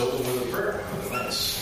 open with a prayer. Thanks.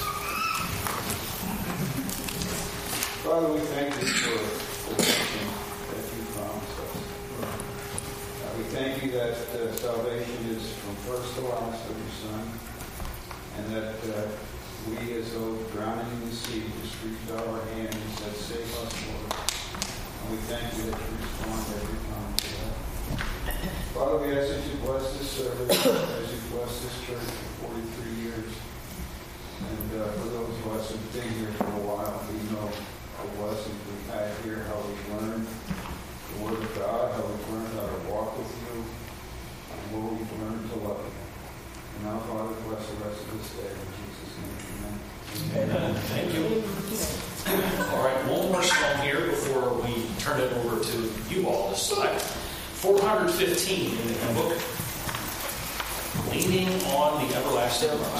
Father, we thank you for the blessing that you promised us. We thank you that salvation is from first to last of your Son, and that we, as though drowning in the sea, just reached out our hand and said, "Save us, Lord." And we thank you that you respond every time to that. Father, we ask that you bless this service as you bless this church for 43 years. And for those of us who've been here for a while, we know the lessons we've had here, how we've learned the Word of God, how we've learned how to walk with you, and where we've learned to love you. And now, Father, bless the rest of this day. In Jesus' name, amen. Amen. Thank you. All right, one more song here before we turn it over to you all to select. 415 in the hymn book. Leaning on the everlasting arms.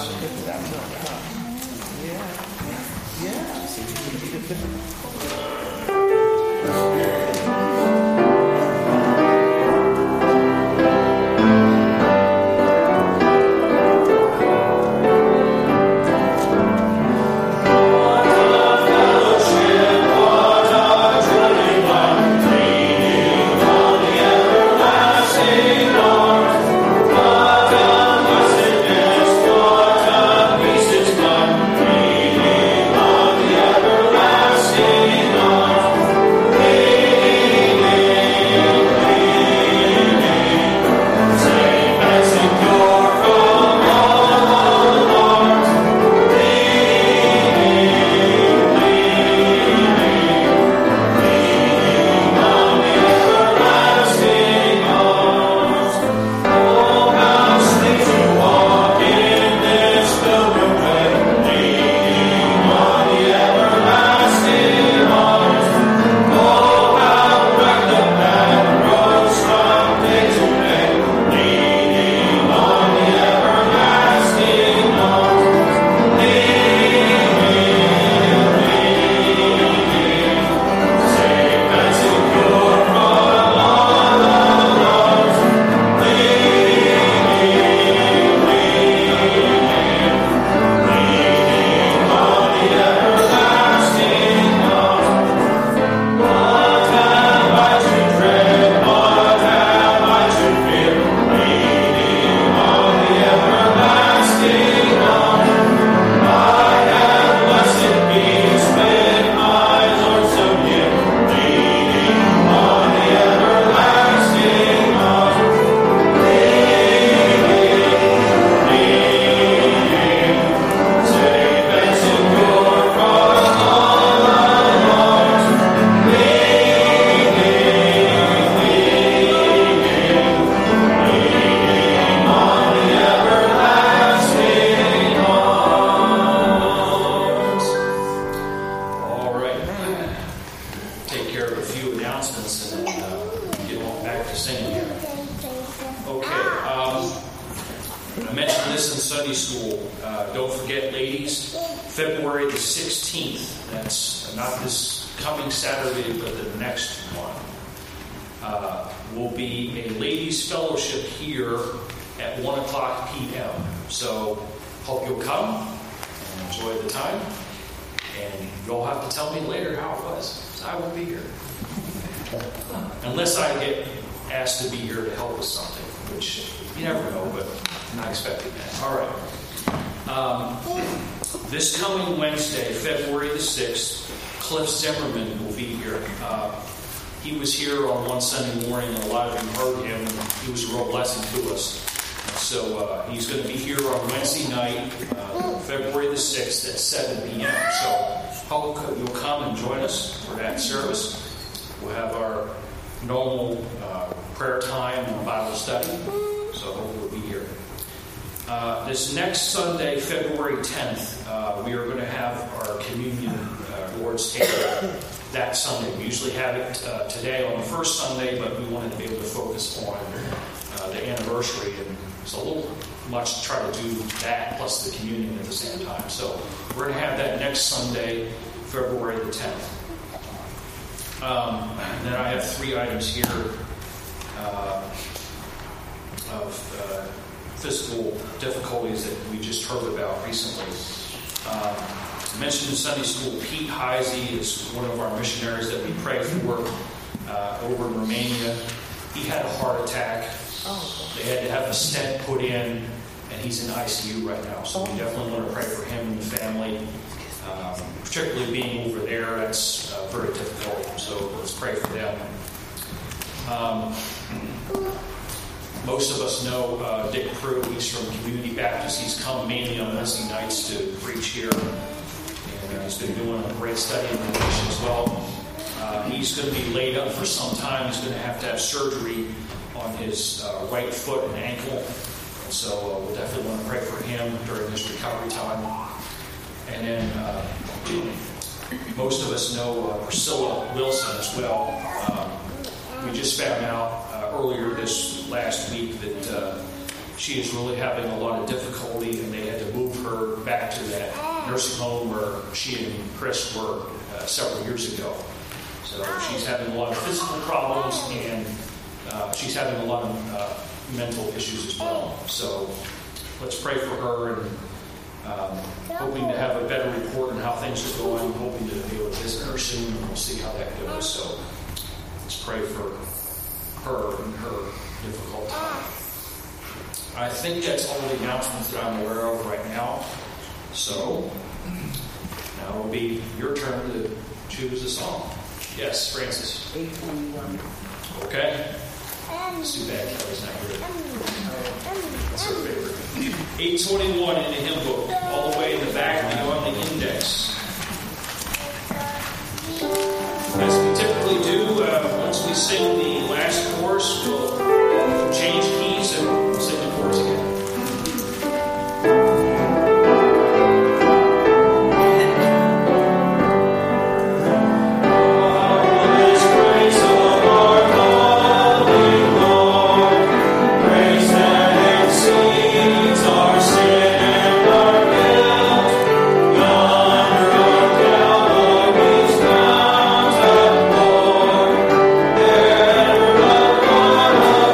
This next Sunday, February 10th, we are going to have our communion Lord's table that Sunday. We usually have it today on the first Sunday, but we wanted to be able to focus on the anniversary, and it's a little much to try to do that plus the communion at the same time. So we're going to have that next Sunday, February the 10th. And then I have 3 items here of physical difficulties that we just heard about recently. I mentioned in Sunday school, Pete Heisey is one of our missionaries that we pray for over in Romania. He had a heart attack. They had to have a stent put in, and he's in ICU right now. So we definitely want to pray for him and the family. Particularly being over there, that's very difficult. So let's pray for them. Most of us know Dick Pruitt. He's from Community Baptist. He's come mainly on Wednesday nights to preach here. And he's been doing a great study in Revelation as well. He's going to be laid up for some time. He's going to have surgery on his right foot and ankle. So we'll definitely want to pray for him during this recovery time. And then most of us know Priscilla Wilson as well. We just found out earlier this last week that she is really having a lot of difficulty, and they had to move her back to that nursing home where she and Chris were several years ago. So she's having a lot of physical problems, and she's having a lot of mental issues as well. So let's pray for her, and hoping to have a better report on how things are going, hoping to be able to visit her soon, and we'll see how that goes. So let's pray for her and her difficult time. I think that's all the announcements that I'm aware of right now. So now it'll be your turn to choose a song. Yes, Francis. 821. Okay. It's too bad Kelly's not here. That's her favorite. 821 in the hymn book, all the way in the back beyond the index. As we typically do, once we sing the last chorus, we'll change keys and sing the chorus again. Oh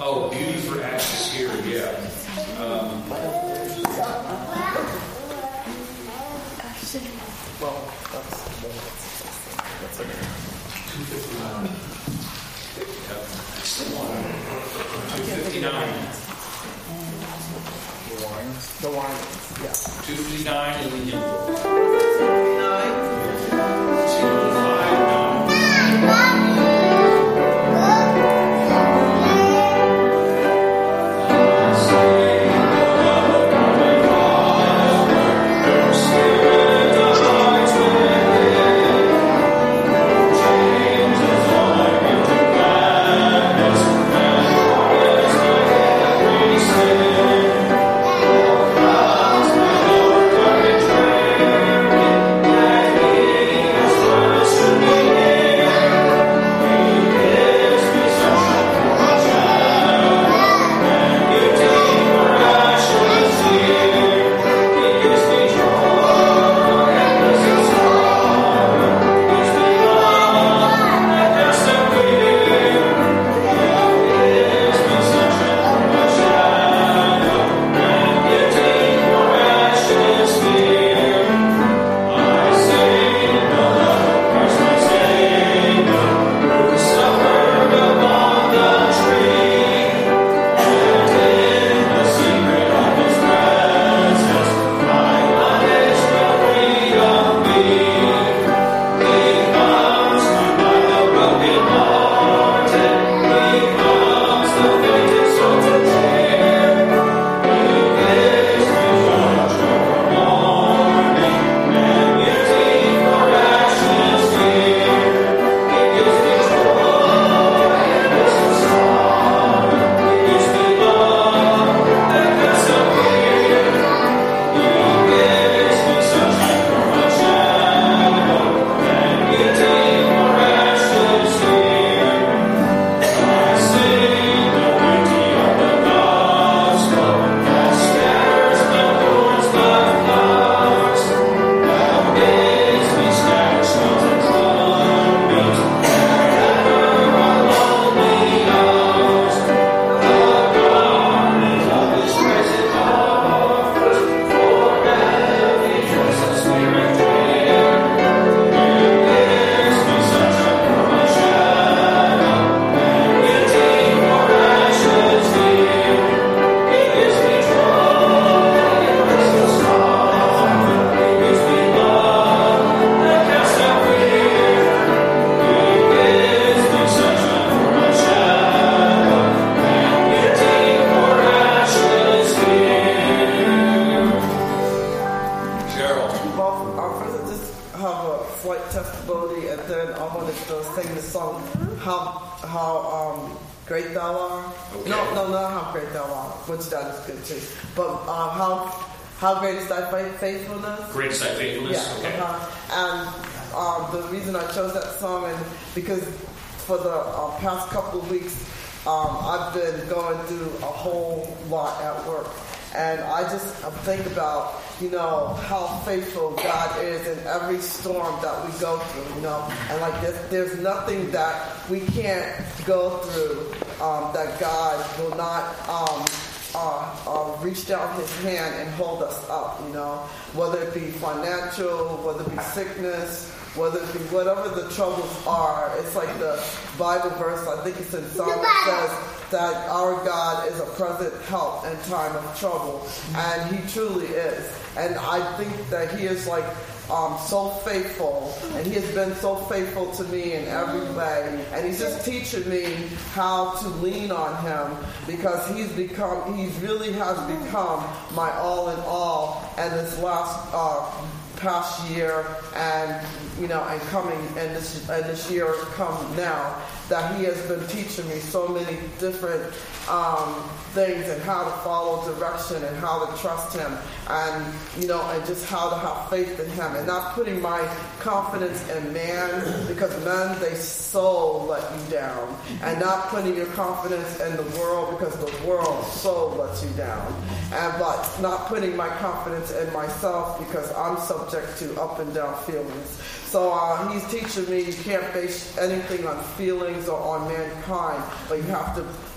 Oh, Beauty for Ashes here, yeah. Well, that's okay. 259. Yep, that's the one. 259. The wine, yeah. 259 and the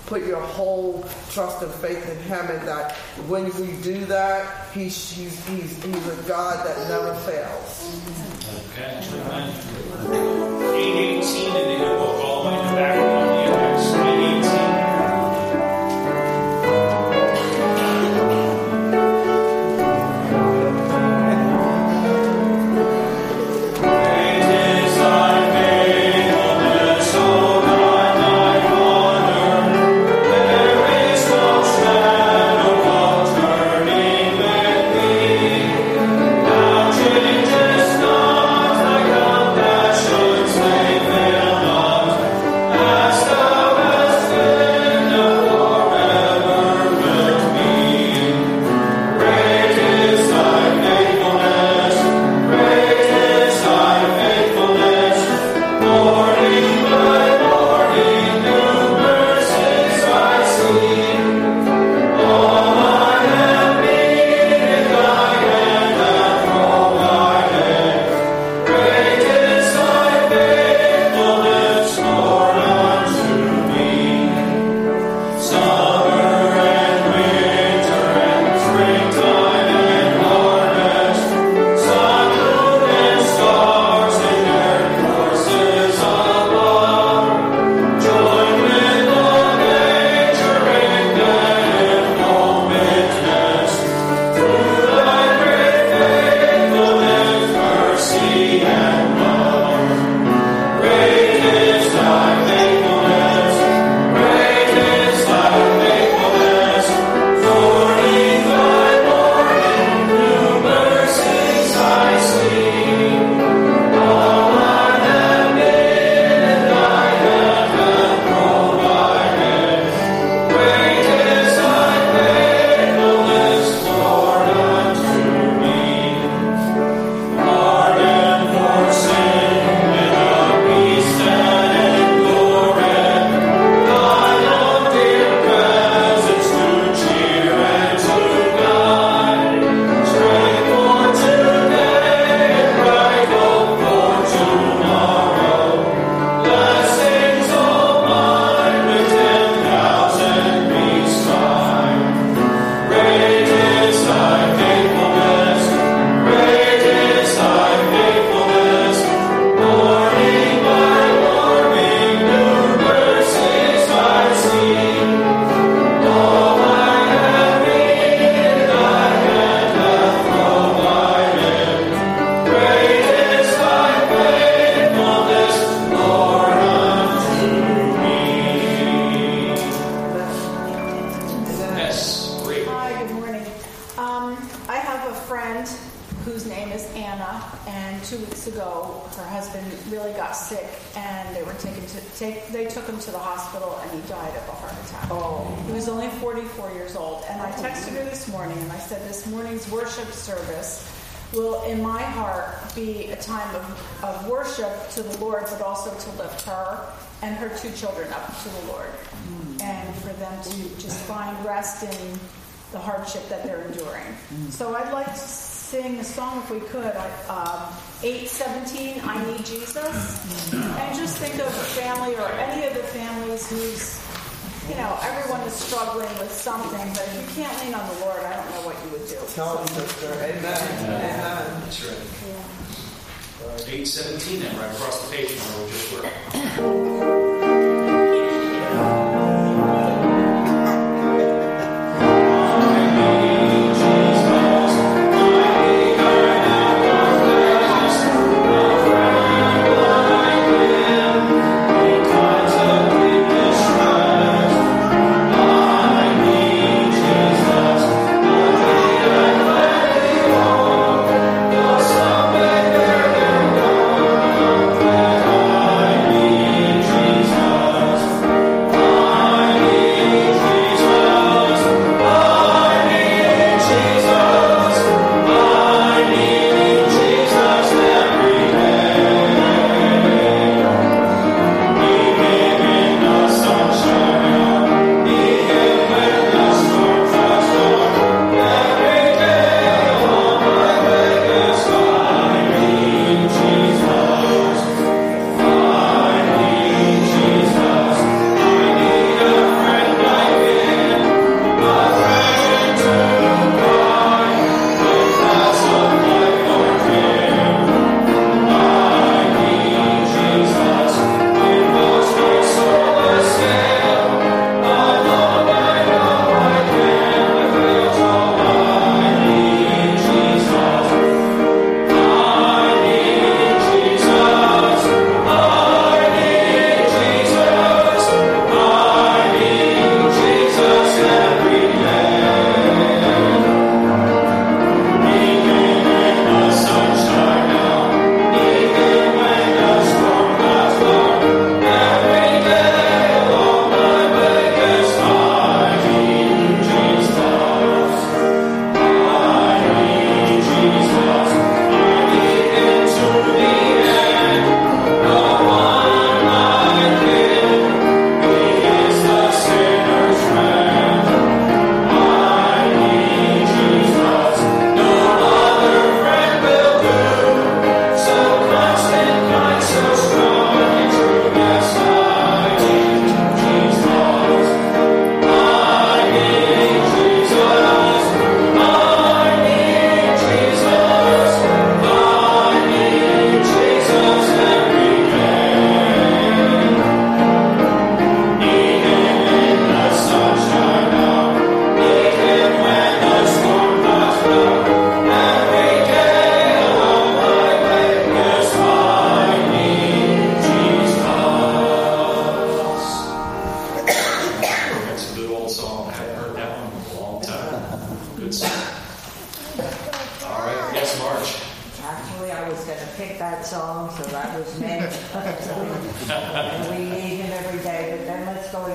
put your whole trust and faith in Him, and that when we do that, He's a God that never fails. Okay. 818 in the hymn book, all the way in the back on the index. 818. They took him to the hospital and he died of a heart attack. Oh. He was only 44 years old. And I texted her this morning and I said, this morning's worship service will, in my heart, be a time of worship to the Lord, but also to lift her and her 2 children up to the Lord. And for them to just find rest in the hardship that they're enduring. So I'd like to sing a song, if we could, 817, I Need Jesus. And just think of a family or any of the families who's, everyone is struggling with something, but if you can't lean on the Lord, I don't know what you would do. Tell them, sister. Amen. Amen. That's right. 817 then, right across the page from where we just were. Jesus. song. I haven't heard that one in a long time. Good song. All right. Yes, Marge. Actually, I was going to pick that song, so that was meant. And we need him every day, but then let's go to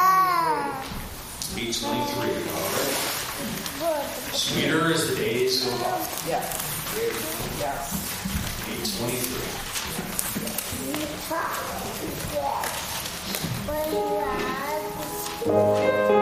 823. 823. All right. Sweeter as the days go by. Yes. Yes. 823.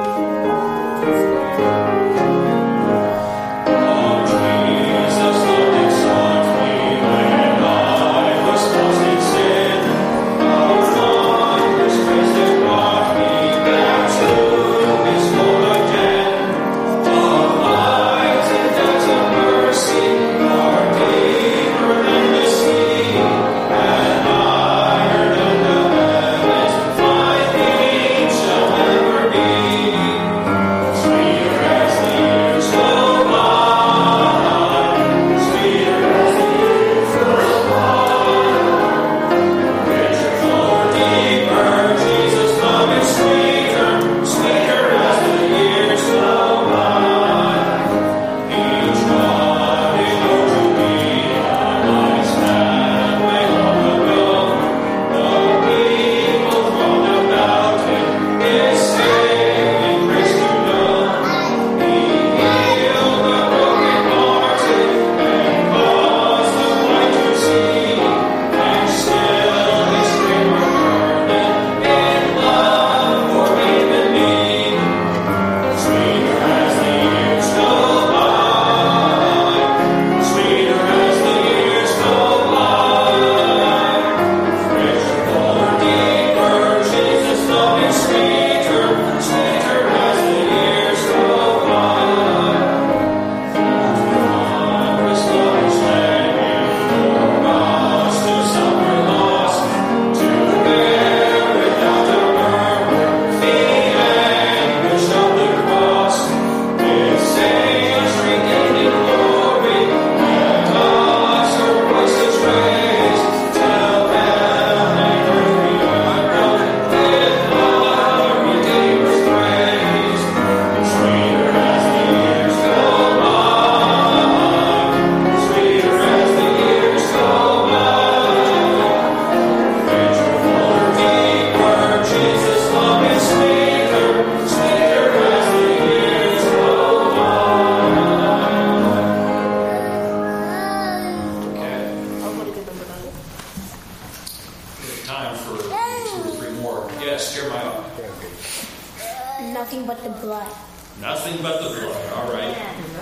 Nothing but the blood. Nothing but the blood. All right.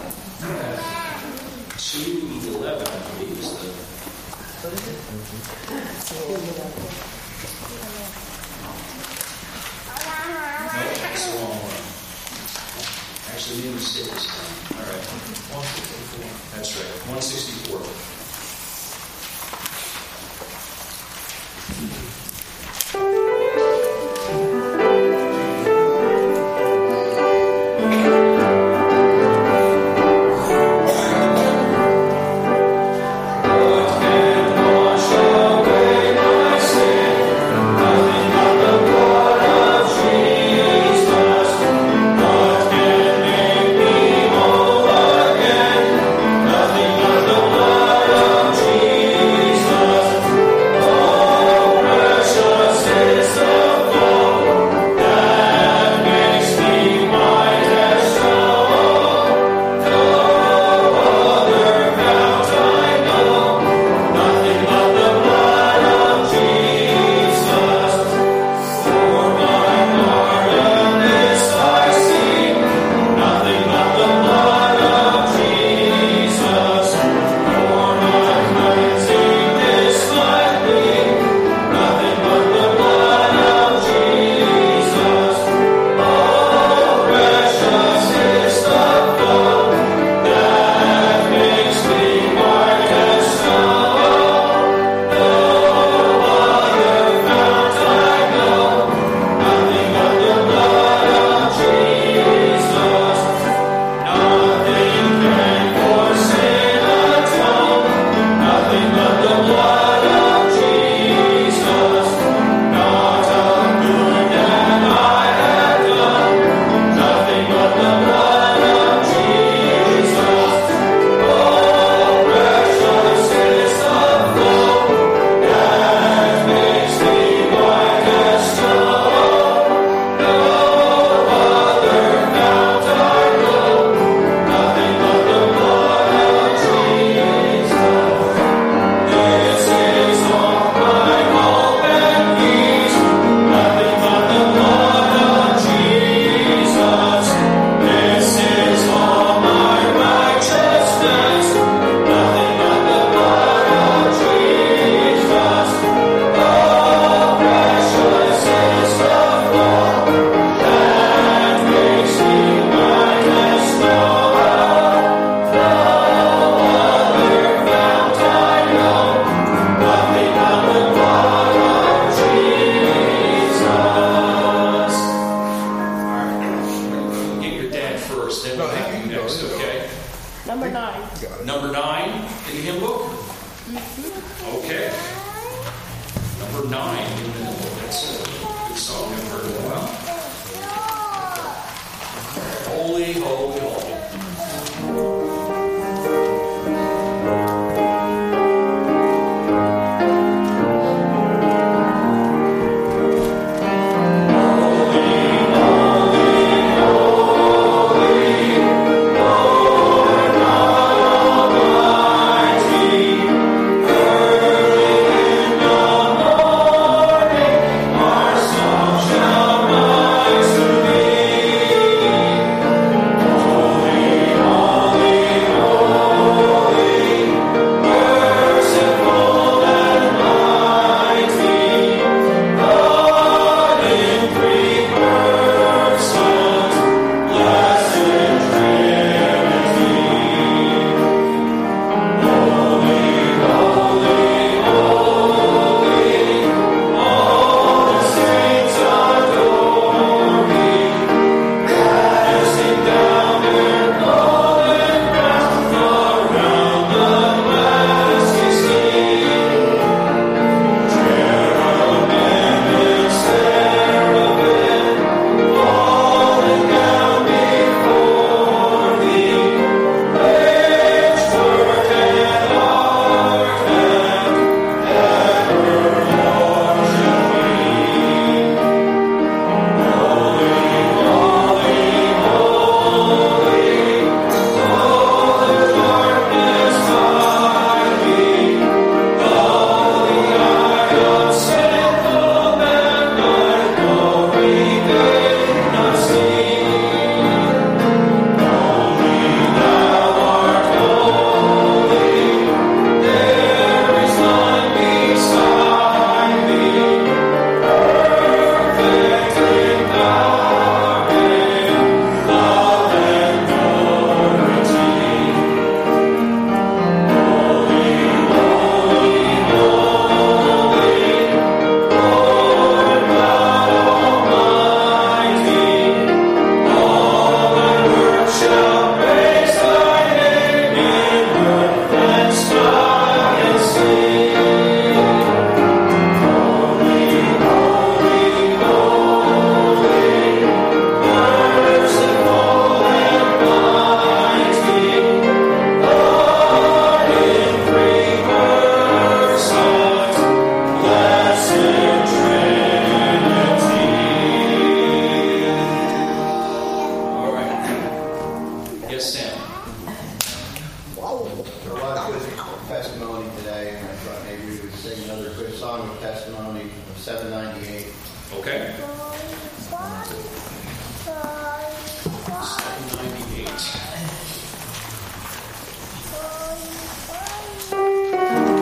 2:11, I believe, is the. No, that's the wrong one. Actually, the mistake is all right. 164. That's right. 164. Nothing but the blood first, then we'll have you next, okay? Number 9. Number 9 in the hymn book? Okay. Number 9 in the hymn book. That's a good song I've heard in a while. Holy, holy, holy. Okay? 798.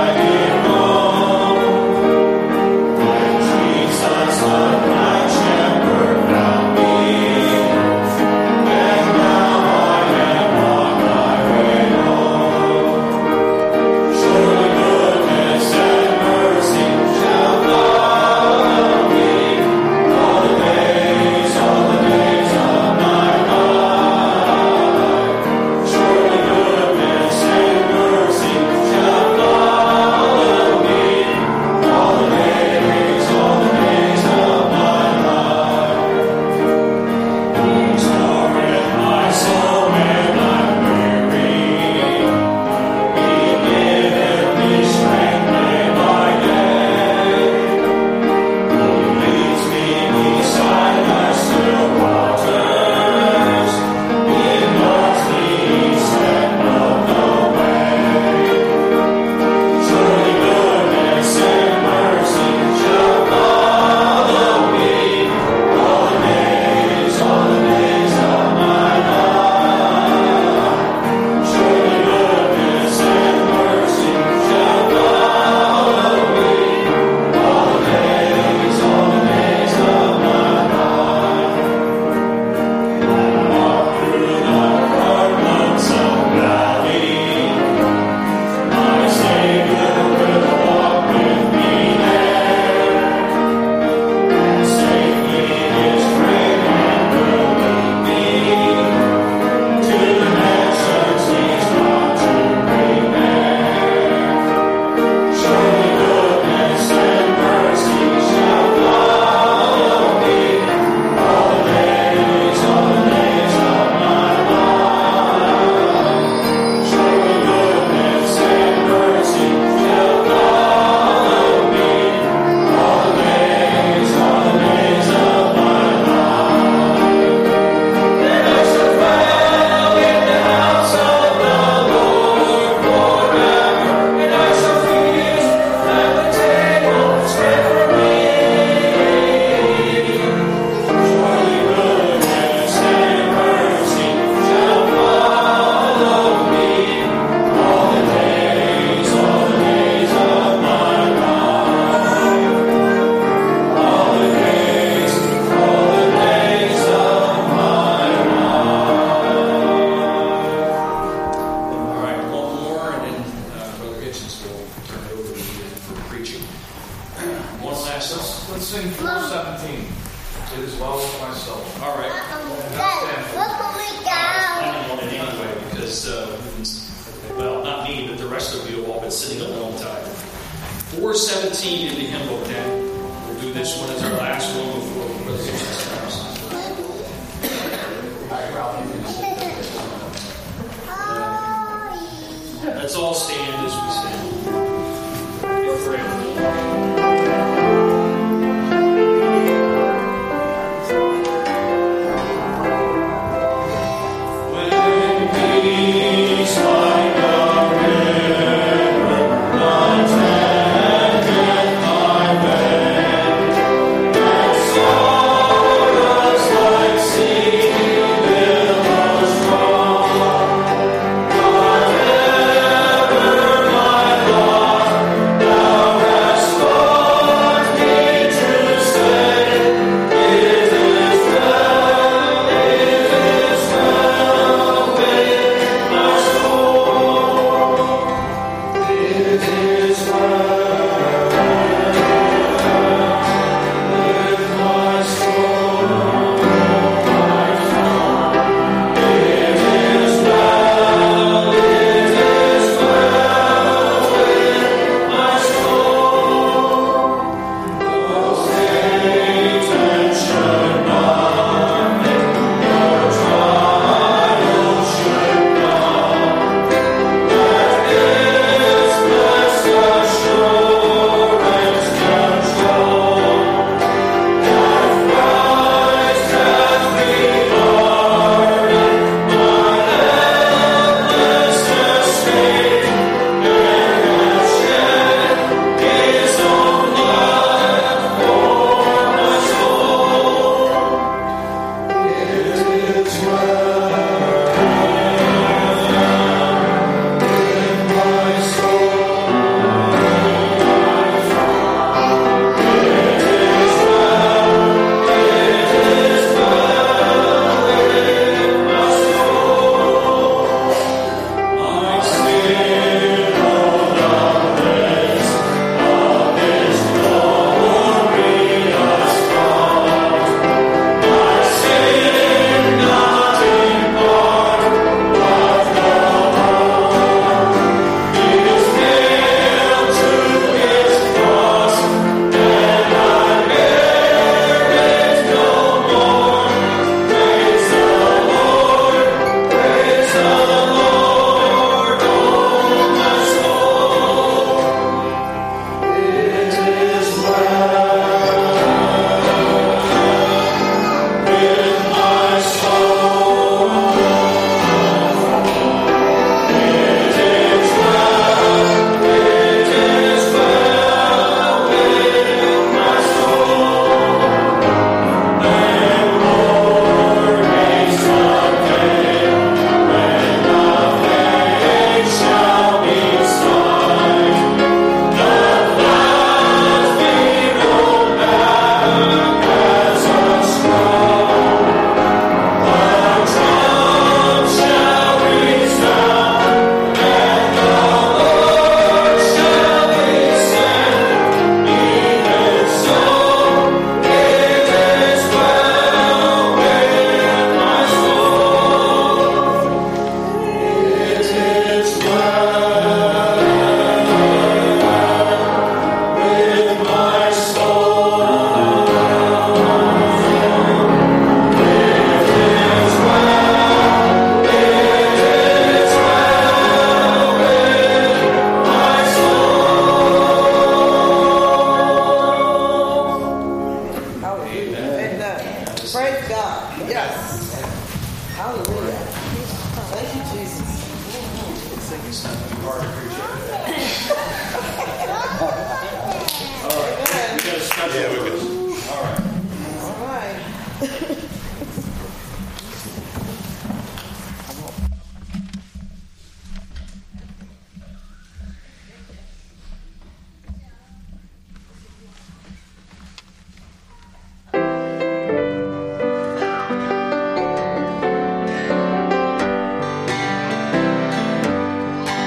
Jesus, my champion. song? Let's sing 417. It is well with my soul. All right. I'm on it anyway because, well, not me, but the rest of you have all been sitting a long time. 417 in the hymn book then. We'll do this one as our last one before the presentation starts. Let's all stand as we sing. If we're able.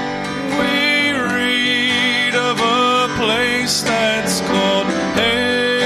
That's called heaven.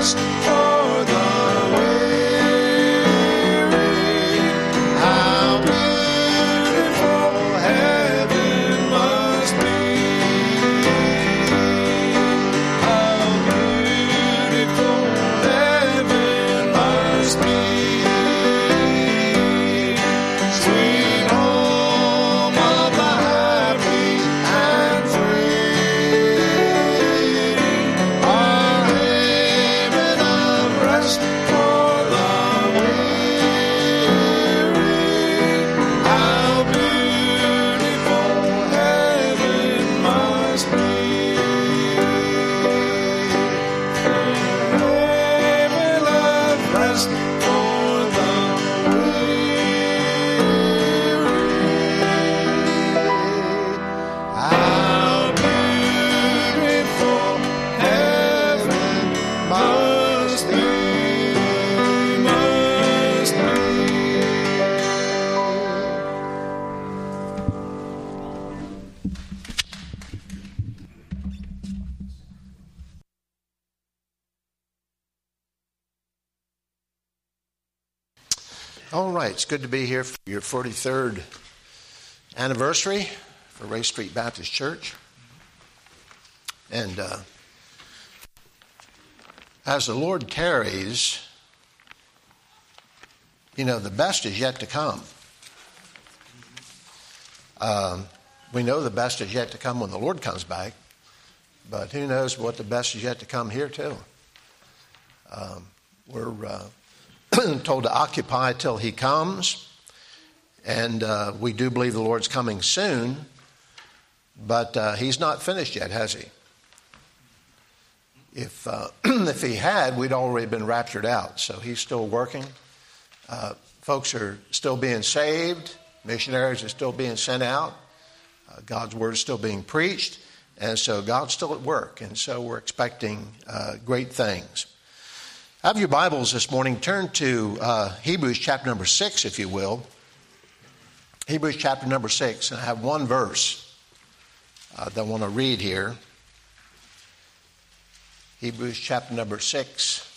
rest for the weary. How beautiful heaven must be. How beautiful heaven must be. Sweet home of the happy and free. Our haven of rest for the weary. How beautiful heaven must be. Heaven of rest for the weary. How beautiful heaven must be, must be. All right, it's good to be here for your 43rd anniversary for Race Street Baptist Church. And as the Lord tarries, you know, the best is yet to come. We know the best is yet to come when the Lord comes back, but who knows what the best is yet to come here too. We're told to occupy till he comes, and we do believe the Lord's coming soon, but he's not finished yet, has he? If he had, we'd already been raptured out. So he's still working. Folks are still being saved. Missionaries are still being sent out. God's word is still being preached. And so God's still at work. And so we're expecting great things. Have your Bibles this morning. Turn to Hebrews chapter number 6, if you will. Hebrews chapter number 6. And I have one verse that I want to read here. Hebrews chapter number 6.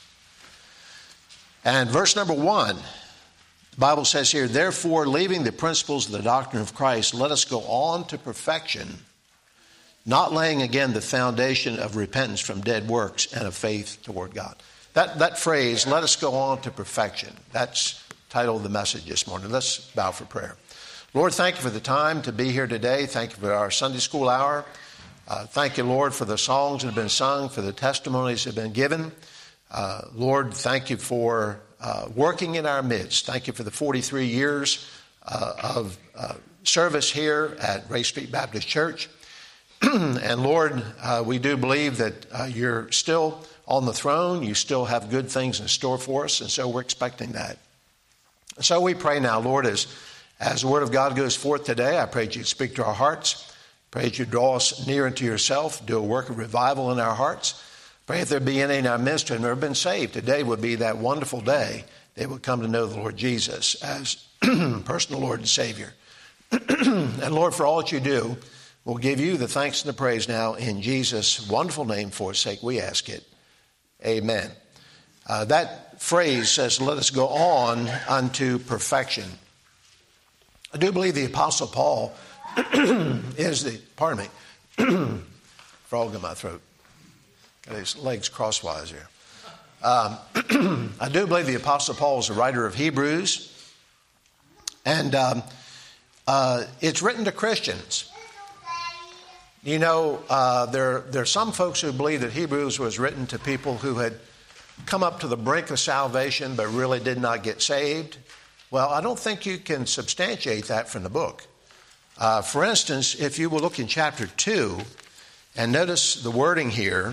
And verse number 1. The Bible says here, therefore, leaving the principles of the doctrine of Christ, let us go on to perfection, not laying again the foundation of repentance from dead works and of faith toward God. That phrase, let us go on to perfection, that's the title of the message this morning. Let's bow for prayer. Lord, thank you for the time to be here today. Thank you for our Sunday school hour. Thank you, Lord, for the songs that have been sung, for the testimonies that have been given. Lord, thank you for working in our midst. Thank you for the 43 years of service here at Race Street Baptist Church. And Lord, we do believe that you're still on the throne. You still have good things in store for us, and so we're expecting that. So we pray now, Lord, as the Word of God goes forth today, I pray that you'd speak to our hearts. Pray that you draw us near unto yourself, do a work of revival in our hearts. Pray if there be any in our midst who have never been saved, today would be that wonderful day they would come to know the Lord Jesus as personal Lord and Savior. And Lord, for all that you do, we'll give you the thanks and the praise now in Jesus' wonderful name for his sake we ask it. Amen. That phrase says, let us go on unto perfection. I do believe the Apostle Paul is the, pardon me, frog in my throat. Got his legs crosswise here. I do believe the Apostle Paul is the writer of Hebrews. And it's written to Christians. You know, there are some folks who believe that Hebrews was written to people who had come up to the brink of salvation but really did not get saved. Well, I don't think you can substantiate that from the book. For instance, if you will look in chapter 2 and notice the wording here,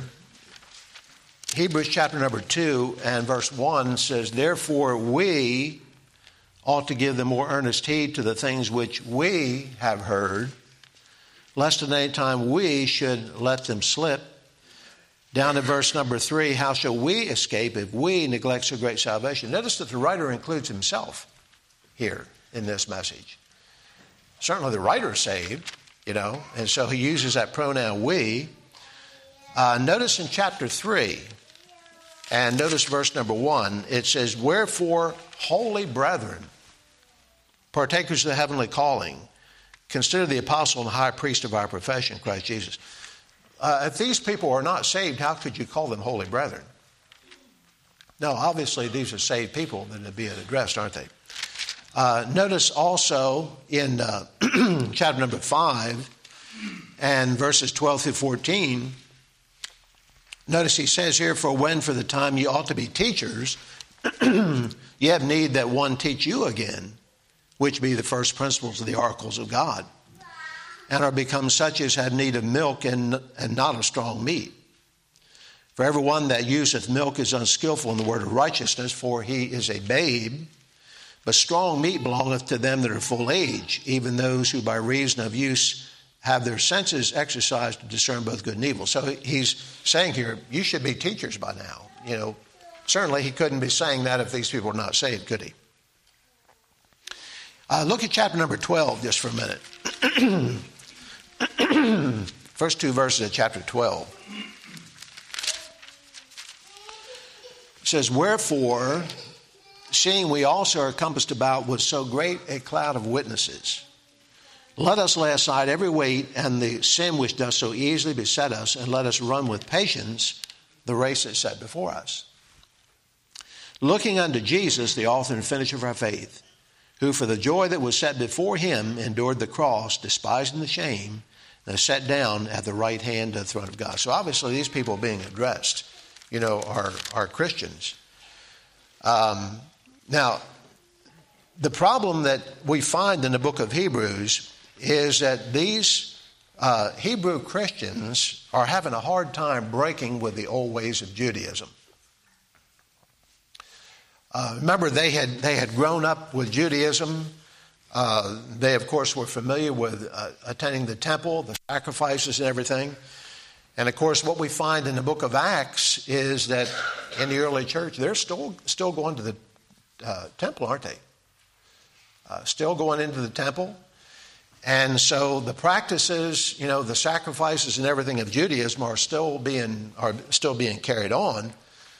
Hebrews chapter number 2 and verse 1 says, therefore we ought to give the more earnest heed to the things which we have heard, lest at any time we should let them slip. Down to verse number 3, how shall we escape if we neglect so great salvation? Notice that the writer includes himself here in this message. Certainly the writer is saved, you know, and so he uses that pronoun we. Notice in chapter 3, And notice verse number 1. It says, wherefore, holy brethren, partakers of the heavenly calling, consider the apostle and high priest of our profession, Christ Jesus. If these people are not saved, how could you call them holy brethren? No, obviously these are saved people that are being addressed, aren't they? Notice also in chapter number 5 and verses 12 through 14, notice he says here, for when for the time ye ought to be teachers, ye have need that one teach you again, which be the first principles of the oracles of God, and are become such as have need of milk and not of strong meat. For everyone that useth milk is unskillful in the word of righteousness, for he is a babe. But strong meat belongeth to them that are full age, even those who by reason of use have their senses exercised to discern both good and evil. So he's saying here, you should be teachers by now. Certainly he couldn't be saying that if these people are not saved, could he? Look at chapter number 12 just for a minute. First 2 verses of chapter 12. It says, wherefore, seeing we also are compassed about with so great a cloud of witnesses, let us lay aside every weight and the sin which does so easily beset us, and let us run with patience the race that's set before us. Looking unto Jesus, the author and finisher of our faith, who for the joy that was set before him endured the cross, despising the shame, and is set down at the right hand of the throne of God. So obviously these people being addressed, are Christians. Now, the problem that we find in the book of Hebrews is that these Hebrew Christians are having a hard time breaking with the old ways of Judaism. Remember, they had grown up with Judaism. They, of course, were familiar with attending the temple, the sacrifices and everything. And, of course, what we find in the book of Acts is that in the early church, they're still going to the temple, aren't they? Still going into the temple. And so the practices, the sacrifices and everything of Judaism are still being carried on.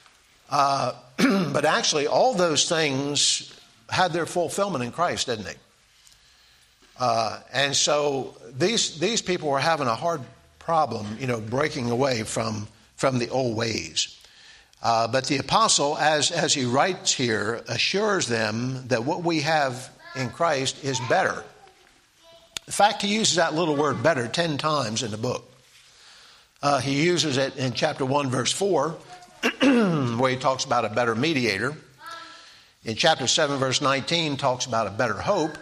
But actually, all those things had their fulfillment in Christ, didn't they? And so these people were having a hard problem, breaking away from the old ways. But the apostle, as he writes here, assures them that what we have in Christ is better. In fact, he uses that little word better 10 times in the book. He uses it in chapter 1, verse 4, where he talks about a better mediator. In chapter 7, verse 19, talks about a better hope.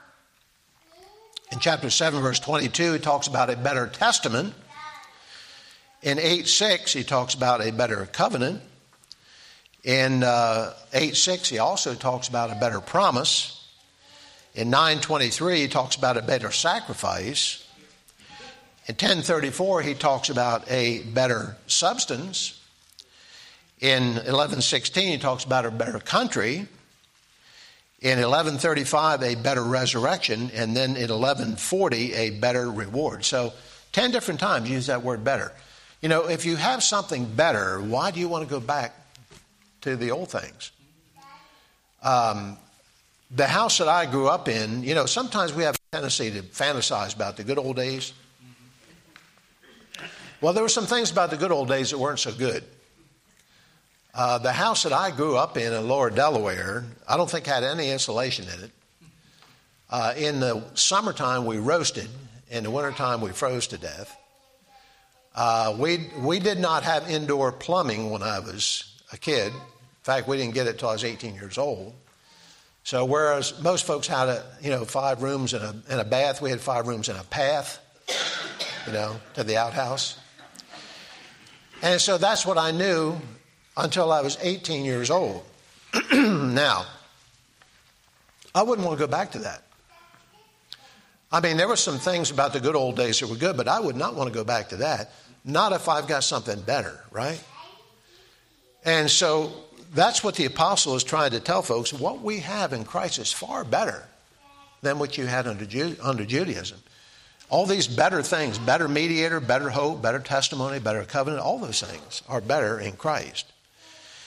In chapter 7, verse 22, he talks about a better testament. In 8:6, he talks about a better covenant. In 8:6, he also talks about a better promise. In 9:23, he talks about a better sacrifice. In 10:34, he talks about a better substance. In 11:16, he talks about a better country. In 11:35, a better resurrection. And then in 11:40, a better reward. So 10 different times use that word better. If you have something better, why do you want to go back to the old things? The house that I grew up in, sometimes we have a tendency to fantasize about the good old days. Well, there were some things about the good old days that weren't so good. The house that I grew up in Lower Delaware, I don't think had any insulation in it. In the summertime, we roasted. In the wintertime, we froze to death. We did not have indoor plumbing when I was a kid. In fact, we didn't get it till I was 18 years old. So whereas most folks had 5 rooms and a bath, we had 5 rooms and a path, to the outhouse. And so that's what I knew until I was 18 years old. Now, I wouldn't want to go back to that. I mean, there were some things about the good old days that were good, but I would not want to go back to that. Not if I've got something better, right? And so that's what the apostle is trying to tell folks. What we have in Christ is far better than what you had under Judaism. All these better things, better mediator, better hope, better testimony, better covenant, all those things are better in Christ.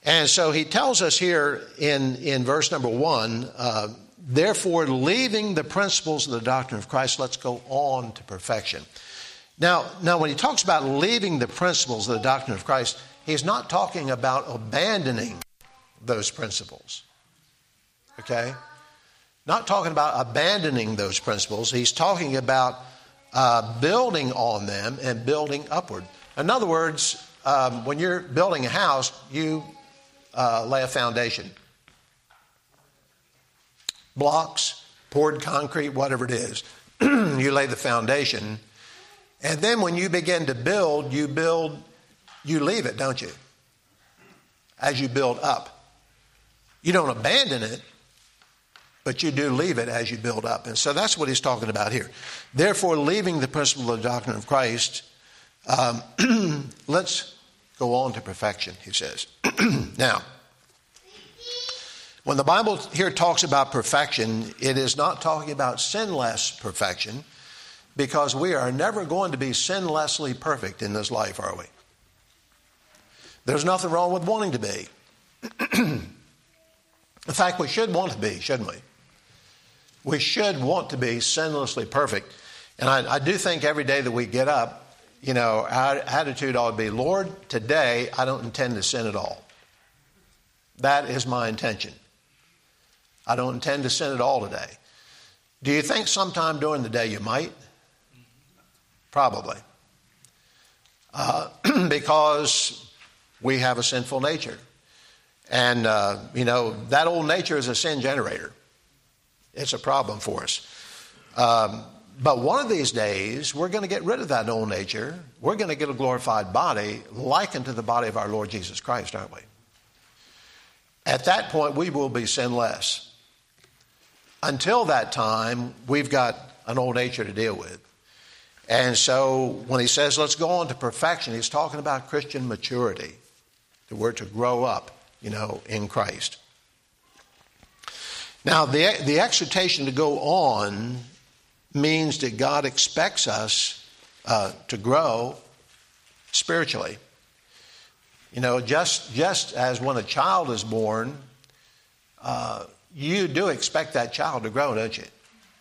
And so he tells us here in verse number 1, therefore, leaving the principles of the doctrine of Christ, let's go on to perfection. Now, when he talks about leaving the principles of the doctrine of Christ, he's not talking about abandoning those principles. Okay? Not talking about abandoning those principles. He's talking about building on them and building upward. In other words, when you're building a house, you lay a foundation. Blocks, poured concrete, whatever it is. You lay the foundation. And then when you begin to build, you leave it, don't you? As you build up. You don't abandon it, but you do leave it as you build up. And so that's what he's talking about here. Therefore, leaving the principle of the doctrine of Christ, let's go on to perfection, he says. Now, when the Bible here talks about perfection, it is not talking about sinless perfection, because we are never going to be sinlessly perfect in this life, are we? There's nothing wrong with wanting to be. In fact, we should want to be, shouldn't we? We should want to be sinlessly perfect. And I do think every day that we get up, our attitude ought to be, Lord, today I don't intend to sin at all. That is my intention. I don't intend to sin at all today. Do you think sometime during the day you might? Probably. Because we have a sinful nature. And, that old nature is a sin generator. It's a problem for us. But one of these days, we're going to get rid of that old nature. We're going to get a glorified body likened to the body of our Lord Jesus Christ, aren't we? At that point, we will be sinless. Until that time, we've got an old nature to deal with. And so when he says, let's go on to perfection, he's talking about Christian maturity. The word to grow up, in Christ. Now, the exhortation to go on means that God expects us to grow spiritually. Just as when a child is born, you do expect that child to grow, don't you?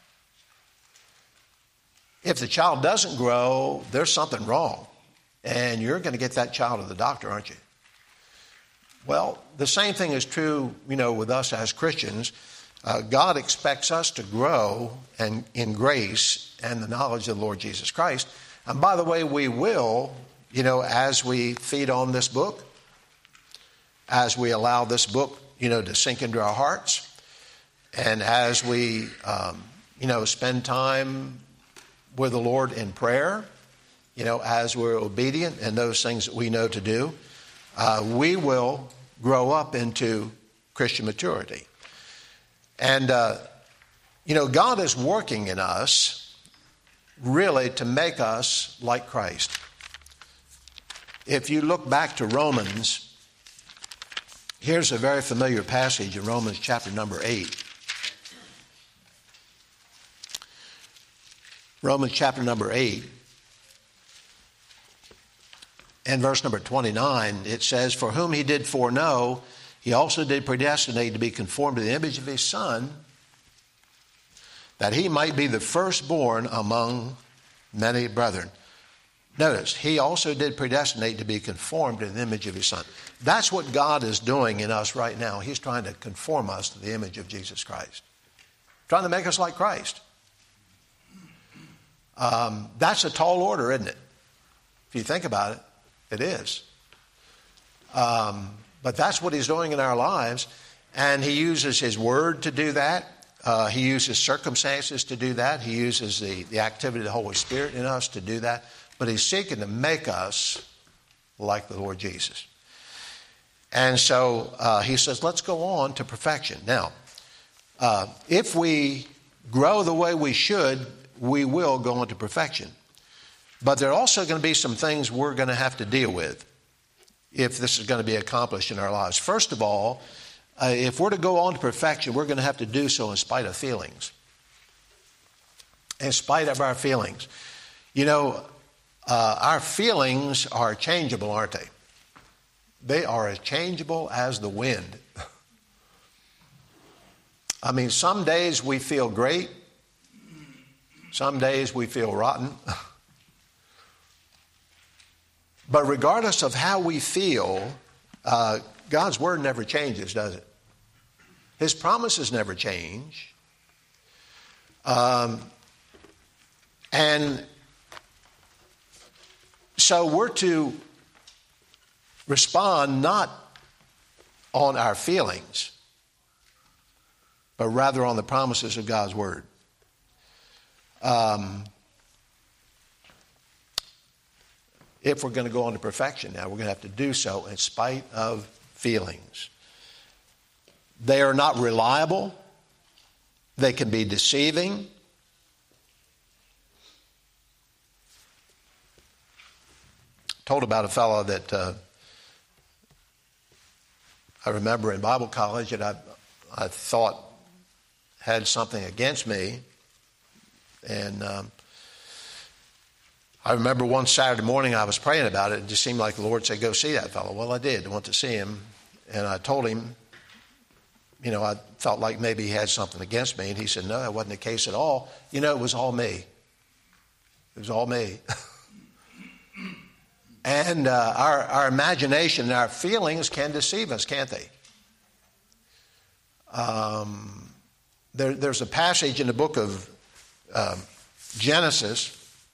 If the child doesn't grow, there's something wrong. And you're going to get that child to the doctor, aren't you? Well, the same thing is true, with us as Christians. God expects us to grow in grace and the knowledge of the Lord Jesus Christ. And by the way, we will, as we feed on this book, as we allow this book, to sink into our hearts, and as we, spend time with the Lord in prayer, as we're obedient and those things that we know to do, we will grow up into Christian maturity. And, God is working in us really to make us like Christ. If you look back to Romans, here's a very familiar passage in Romans chapter number 8. Romans chapter number 8. And verse number 29, it says, for whom he did foreknow, he also did predestinate to be conformed to the image of his Son, that he might be the firstborn among many brethren. Notice, he also did predestinate to be conformed to the image of his Son. That's what God is doing in us right now. He's trying to conform us to the image of Jesus Christ. Trying to make us like Christ. That's a tall order, isn't it? If you think about it, it is. But that's what he's doing in our lives. And he uses his word to do that. He uses circumstances to do that. He uses the activity of the Holy Spirit in us to do that. But he's seeking to make us like the Lord Jesus. And so he says, let's go on to perfection. Now, if we grow the way we should, we will go on to perfection. But there are also going to be some things we're going to have to deal with if this is going to be accomplished in our lives. First of all, if we're to go on to perfection, we're going to have to do so in spite of feelings. In spite of our feelings. Our feelings are changeable, aren't they? They are as changeable as the wind. I mean, some days we feel great. Some days we feel rotten. But regardless of how we feel, God's word never changes, does it? His promises never change. And so we're to respond not on our feelings, but rather on the promises of God's word. If we're going to go on to perfection now, we're going to have to do so in spite of feelings. They are not reliable. They can be deceiving. Told about a fellow that I remember in Bible college that I thought had something against me. And I remember one Saturday morning I was praying about it. It just seemed like the Lord said, go see that fellow. Well, I did. I went to see him. And I told him, I felt like maybe he had something against me. And he said, no, that wasn't the case at all. It was all me. It was all me. And our imagination and our feelings can deceive us, can't they? There's a passage in the book of Genesis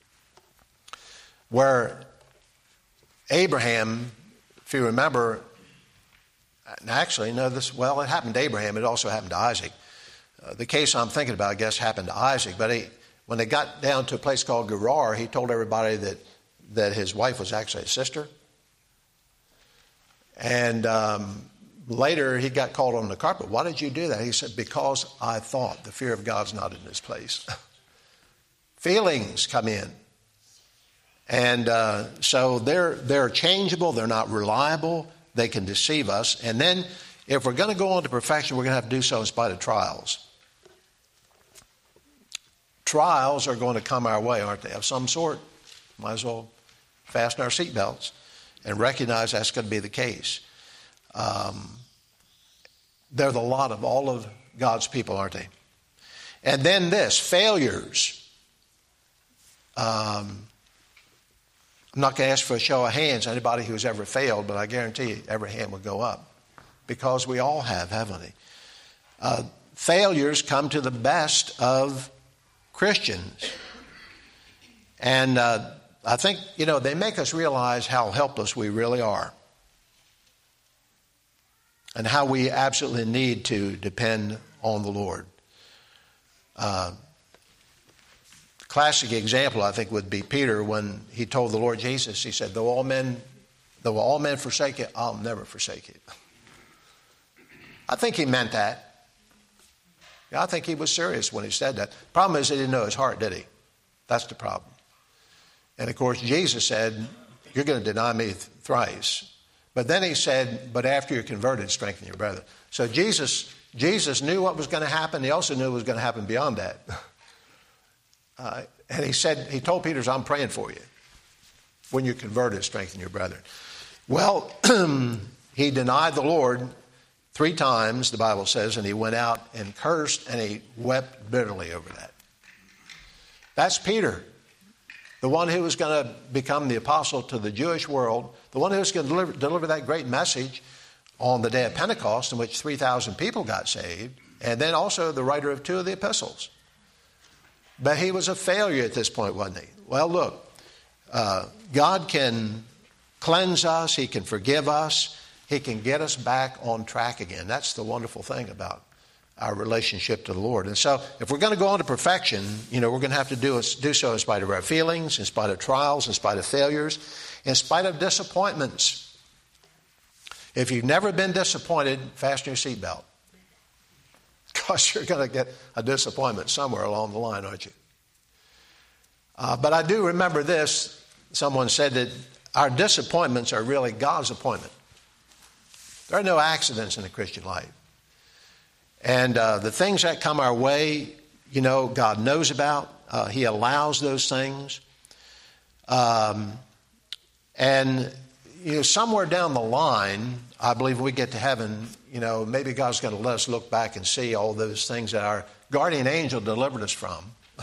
where Abraham, if you remember, it happened to Abraham. It also happened to Isaac. The case I'm thinking about, I guess, happened to Isaac. But when they got down to a place called Gerar, he told everybody that his wife was actually his sister. And later he got called on the carpet. Why did you do that? He said, because I thought. The fear of God's not in this place. Feelings come in. And so they're changeable. They're not reliable. They can deceive us. And then if we're going to go on to perfection, we're going to have to do so in spite of trials. Trials are going to come our way, aren't they? Of some sort. Might as well fasten our seatbelts and recognize that's going to be the case. They're the lot of all of God's people, aren't they? And then failures. I'm not going to ask for a show of hands, anybody who's ever failed, but I guarantee you every hand will go up. Because we all have, haven't we? Failures come to the best of Christians. And I think, they make us realize how helpless we really are. And how we absolutely need to depend on the Lord. Classic example, I think, would be Peter when he told the Lord Jesus, he said, though all men forsake you, I'll never forsake you. I think he meant that. I think he was serious when he said that. Problem is he didn't know his heart, did he? That's the problem. And of course, Jesus said, you're going to deny me thrice. But then he said, but after you're converted, strengthen your brethren. So Jesus knew what was going to happen. He also knew what was going to happen beyond that. And he told Peter, I'm praying for you. When you're converted, strengthen your brethren. Well, he denied the Lord 3 times, the Bible says, and he went out and cursed and he wept bitterly over that. That's Peter. The one who was going to become the apostle to the Jewish world, the one who was going to deliver that great message on the day of Pentecost in which 3,000 people got saved, and then also the writer of 2 of the epistles. But he was a failure at this point, wasn't he? Well, look, God can cleanse us. He can forgive us. He can get us back on track again. That's the wonderful thing about our relationship to the Lord. And so if we're going to go on to perfection, we're going to have to do so in spite of our feelings, in spite of trials, in spite of failures, in spite of disappointments. If you've never been disappointed, fasten your seatbelt. Because you're going to get a disappointment somewhere along the line, aren't you? But I do remember this. Someone said that our disappointments are really God's appointment. There are no accidents in the Christian life. And the things that come our way, God knows about. He allows those things. And, somewhere down the line, I believe when we get to heaven, maybe God's going to let us look back and see all those things that our guardian angel delivered us from.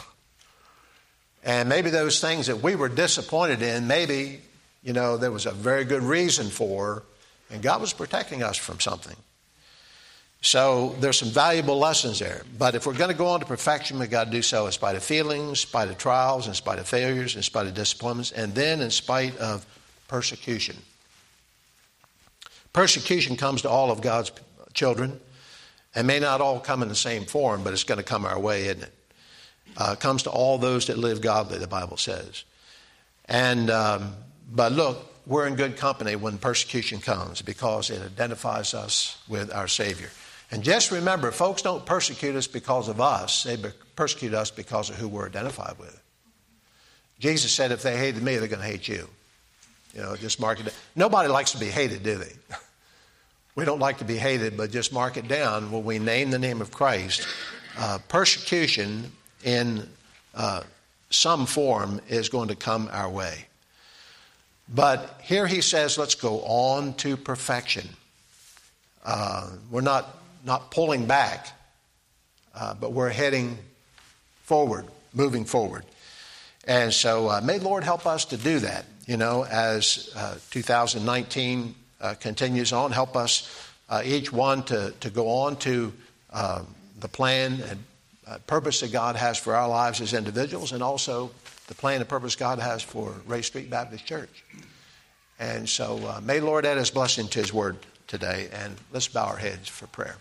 And maybe those things that we were disappointed in, maybe, there was a very good reason for, and God was protecting us from something. So there's some valuable lessons there. But if we're going to go on to perfection, we've got to do so in spite of feelings, in spite of trials, in spite of failures, in spite of disappointments, and then in spite of persecution. Persecution comes to all of God's children, and may not all come in the same form, but it's going to come our way, isn't it? It comes to all those that live godly, the Bible says. And but look, we're in good company when persecution comes because it identifies us with our Savior. And just remember, folks don't persecute us because of us. They persecute us because of who we're identified with. Jesus said if they hated me, they're going to hate you. Just mark it down. Nobody likes to be hated, do they? We don't like to be hated, but just mark it down. When we name the name of Christ, persecution in some form is going to come our way. But here he says, let's go on to perfection. We're not pulling back, but we're heading forward, moving forward. And so may the Lord help us to do that, as 2019 continues on. Help us, each one, to go on to the plan and purpose that God has for our lives as individuals, and also the plan and purpose God has for Ray Street Baptist Church. And so may the Lord add his blessing to his word today, and let's bow our heads for prayer.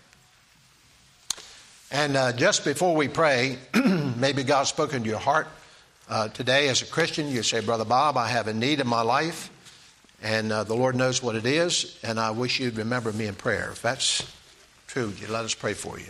And just before we pray, maybe God's spoken to your heart today as a Christian. You say, Brother Bob, I have a need in my life, and the Lord knows what it is, and I wish you'd remember me in prayer. If that's true, would you let us pray for you?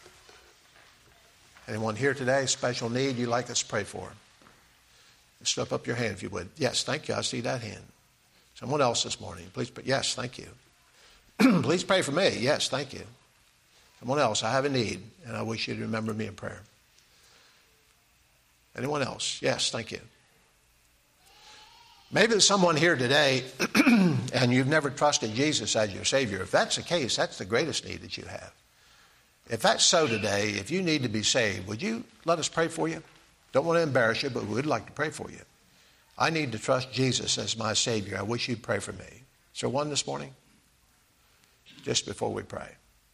Anyone here today, special need you'd like us to pray for? Slip up your hand if you would. Yes, thank you. I see that hand. Someone else this morning. Please pray. Yes, thank you. Please pray for me. Yes, thank you. Someone else, I have a need, and I wish you to remember me in prayer. Anyone else? Yes, thank you. Maybe there's someone here today and you've never trusted Jesus as your Savior. If that's the case, that's the greatest need that you have. If that's so today, if you need to be saved, would you let us pray for you? Don't want to embarrass you, but we'd like to pray for you. I need to trust Jesus as my Savior. I wish you'd pray for me. Is there one this morning? Just before we pray.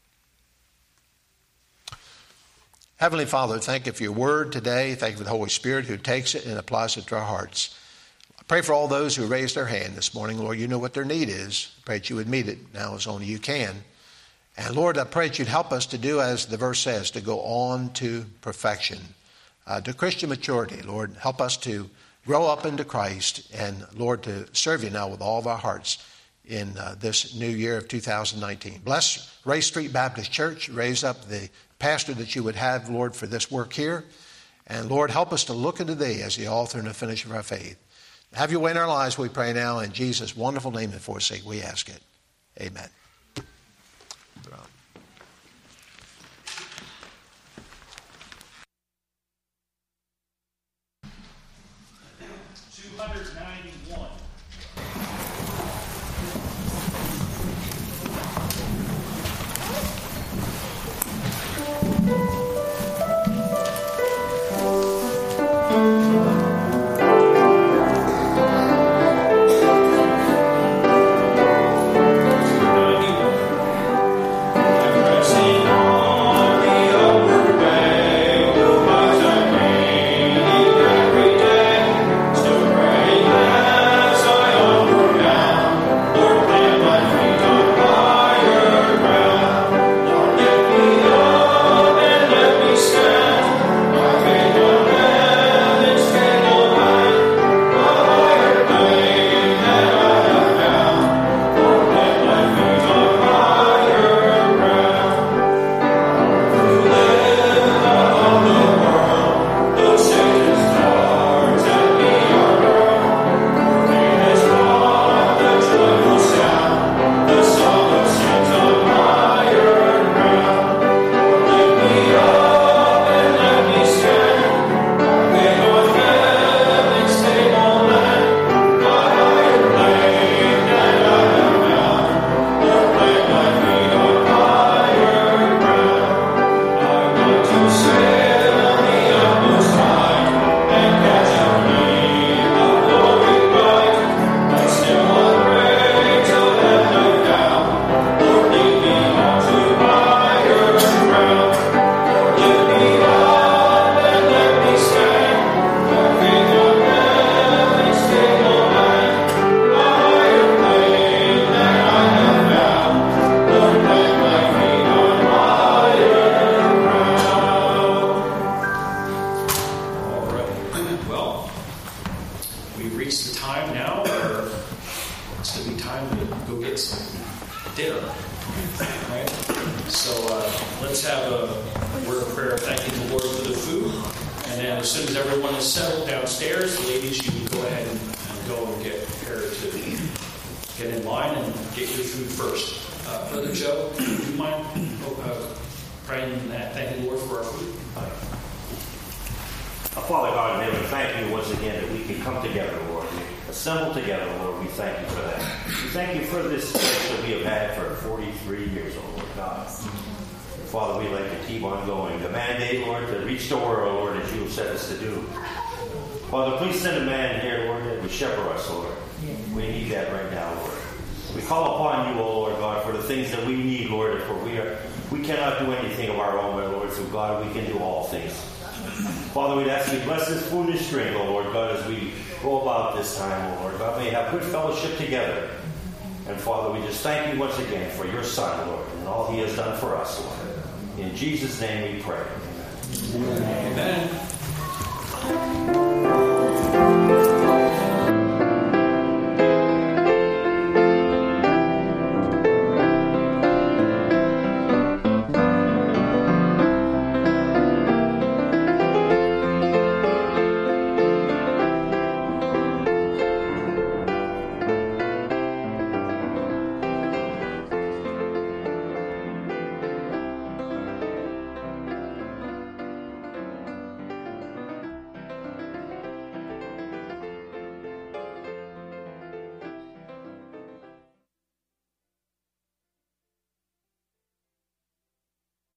Heavenly Father, thank you for your word today. Thank you for the Holy Spirit who takes it and applies it to our hearts. I pray for all those who raised their hand this morning. Lord, you know what their need is. I pray that you would meet it now as only you can. And Lord, I pray that you'd help us to do as the verse says, to go on to perfection, to Christian maturity. Lord, help us to grow up into Christ and, Lord, to serve you now with all of our hearts in this new year of 2019. Bless Ray Street Baptist Church. Raise up the pastor that you would have, Lord, for this work here. And, Lord, help us to look into thee as the author and the finisher of our faith. Have your way in our lives, we pray now. In Jesus' wonderful name and for his sake, we ask it. Amen. dinner. Right? So let's have a word of prayer thanking the Lord for the food. And then as soon as everyone is settled downstairs, ladies, you can go ahead and go and get prepared to get in line and get your food first. Brother Joe, do you mind praying that, thanking the Lord for our food? Father God in heaven, thank you once again that we can come together, Lord. We assemble together, Lord. We thank you for that. We thank you for this place that we have had for 43 years, oh Lord God. Father, we'd like to keep on going. The mandate, Lord, to reach the world, Lord, as you have set us to do. Father, please send a man here, Lord, that would shepherd us, Lord. We need that right now, Lord. We call upon you, O Lord God, for the things that we need, Lord, for we cannot do anything of our own, but Lord, through God we can do all things. Father, we'd ask you to bless this food and this drink, O Lord God, as we go about this time, O Lord God. May we have good fellowship together. And Father, we just thank you once again for your Son, Lord, and all he has done for us, Lord. In Jesus' name we pray. Amen. Amen.